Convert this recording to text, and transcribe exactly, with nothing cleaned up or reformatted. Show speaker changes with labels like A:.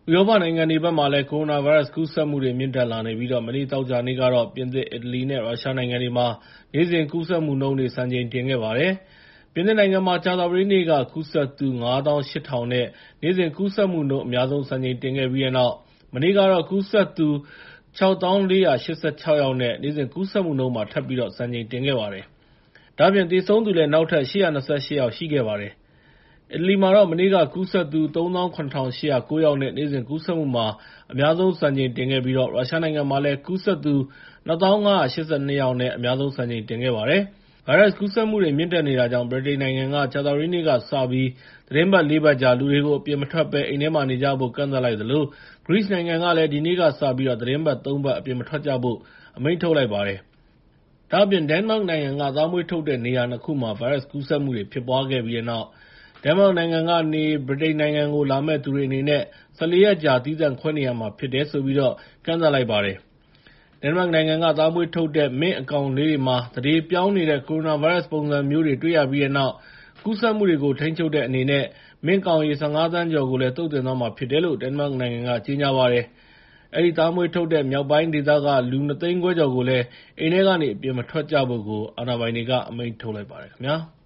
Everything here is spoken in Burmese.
A: ဥရောပနိုင်ငံတွေဘက်မှာလည်း ကိုရိုနာဗိုင်းရပ်စ်ကူးစက်မှုတွေ မြင့်တက်လာနေပြီး မနေ့သောကြာနေ့ကတော့ ပြင်သစ်၊ အီတလီနဲ့ ရုရှားနိုင်ငံတွေမှာ နေ့စဉ်ကူးစက်မှုနှုန်းတွေ စံချိန်တင်ခဲ့ပါတယ်။ ပြင်သစ်နိုင်ငံမှာ ကြာသပတေးနေ့က ကူးစက်သူ ၅၈,၀၀၀ နဲ့ နေ့စဉ်ကူးစက်မှုနှုန်း အများဆုံး စံချိန်တင်ခဲ့ပြီးတဲ့နောက် မနေ့ကတော့ ကူးစက်သူ ၆၀,၄၈၆ ယောက်နဲ့ နေ့စဉ်ကူးစက်မှုနှုန်းမှာ ထပ်ပြီးတော့ စံချိန်တင်ခဲ့ပါတယ်။ ဒါ့အပြင် သေဆုံးသူလည်း နောက်ထပ် ၈၂၈ ယောက်ရှိခဲ့ပါတယ်။ အီတလီမှာတော့ မနေ့က ကူးစက်သူ ၃၇,၈၀၉ ယောက်နဲ့ နေ့စဉ်ကူးစက်မှုမှာ အများဆုံး စံချိန်တင်ခဲ့ပြီး ရုရှားနိုင်ငံမှာလည်း ကူးစက်သူ ၂၀,၅၈၂ ယောက်နဲ့ အများဆုံး စံချိန်တင်ခဲ့ပါတယ်။ ဗိုင်းရပ်စ်ကူးစက်မှုတွေ မြင့်တက်နေတာကြောင့် ဗြိတိန်နိုင်ငံက ကြာသပတေးနေ့ကစပြီး သီတင်းပတ် လေးပတ်ကြာ လူတွေကို အပြင်မထွက်ဘဲ အိမ်ထဲမှာနေကြဖို့ ကန့်သတ်လိုက်သလို ဂရိနိုင်ငံကလည်း ဒီနေ့ကစပြီး သီတင်းပတ် သုံးပတ် အပြင်မထွက်ကြဖို့ အမိန့်ထုတ်လိုက်ပါတယ်။ ဒါ့အပြင် ဒိန်းမတ်နိုင်ငံက သားမွေးထုတ်တဲ့ နေရာ နှစ် ခုမှာ ဗိုင်းရပ်စ်ကူးစက်မှုတွေ ဖြစ်ပွားခဲ့ပြီးတဲ့နောက် ဒိန်းမတ်နိုင်ငံကနေ ဗြိတိန်နိုင်ငံကို လာမယ့်သူတွေအနေနဲ့ ၁၄ ရက်ကြာ သီးသန့်ခွဲနေရမှာဖြစ်တယ်လို့ ကန့်သတ်လိုက်ပါတယ်။ ဒိန်းမတ်နိုင်ငံက သားမွေးထုတ်တဲ့ Mink အကောင်လေးတွေမှာ သန္ဓေပြောင်းနေတဲ့ ကိုရိုနာဗိုင်းရပ်စ်ပုံစံမျိုးတွေ တွေ့ရပြီးတဲ့နောက် ကူးစက်မှုတွေကို ထိန်းချုပ်တဲ့အနေနဲ့ Mink ကောင်ရေ ၁၅ သန်းကျော်ကိုလည်း သုတ်သင်သွားမှာဖြစ်တယ်လို့ ဒိန်းမတ်နိုင်ငံက ကြေညာပါတယ်။ အဲဒီသားမွေးထုတ်တဲ့ မြောက်ပိုင်းဒေသက လူ ၂ သိန်းခွဲကျော်ကိုလည်း အိမ်ထဲကနေ အပြင်မထွက်ကြဖို့ အာဏာပိုင်တွေက အမိန့်ထုတ်လိုက်ပါတယ်ခင်ဗျာ။